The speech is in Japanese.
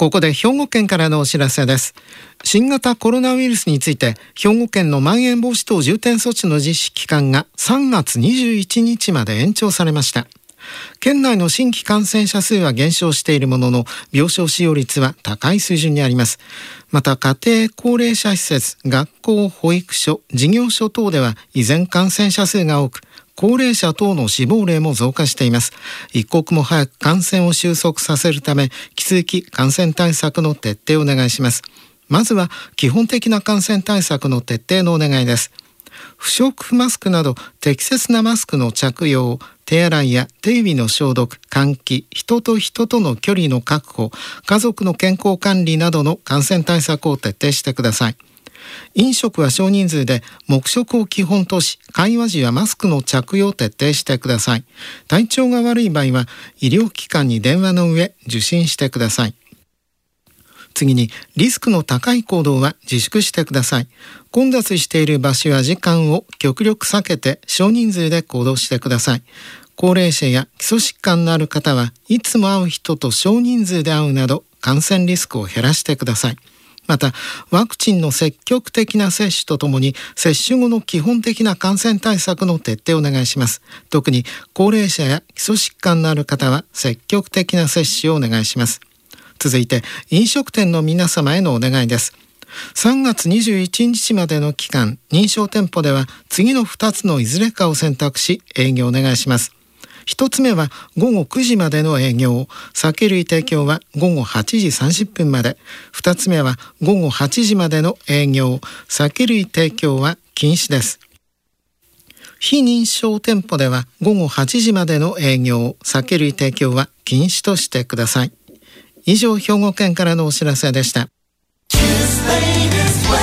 ここで兵庫県からのお知らせです。新型コロナウイルスについて、兵庫県のまん延防止等重点措置の実施期間が3月21日まで延長されました。県内の新規感染者数は減少しているものの、病床使用率は高い水準にあります。また家庭高齢者施設、学校、保育所、事業所等では依然感染者数が多く、高齢者等の死亡例も増加しています。一刻も早く感染を収束させるため、引き続き感染対策の徹底をお願いします。まずは基本的な感染対策の徹底のお願いです。不織布マスクなど適切なマスクの着用、手洗いや手指の消毒、換気、人と人との距離の確保、家族の健康管理などの感染対策を徹底してください。飲食は少人数で黙食を基本とし、会話時はマスクの着用を徹底してください。体調が悪い場合は医療機関に電話の上受診してください。次に、リスクの高い行動は自粛してください。混雑している場所や時間を極力避けて少人数で行動してください。高齢者や基礎疾患のある方はいつも会う人と少人数で会うなど感染リスクを減らしてください。また、ワクチンの積極的な接種とともに接種後の基本的な感染対策の徹底をお願いします。特に高齢者や基礎疾患のある方は積極的な接種をお願いします。続いて、飲食店の皆様へのお願いです。3月21日までの期間、認証店舗では次の2つのいずれかを選択し営業お願いします。1つ目は午後9時までの営業、酒類提供は午後8時30分まで。2つ目は午後8時までの営業、酒類提供は禁止です。非認証店舗では午後8時までの営業、酒類提供は禁止としてください。以上、兵庫県からのお知らせでした。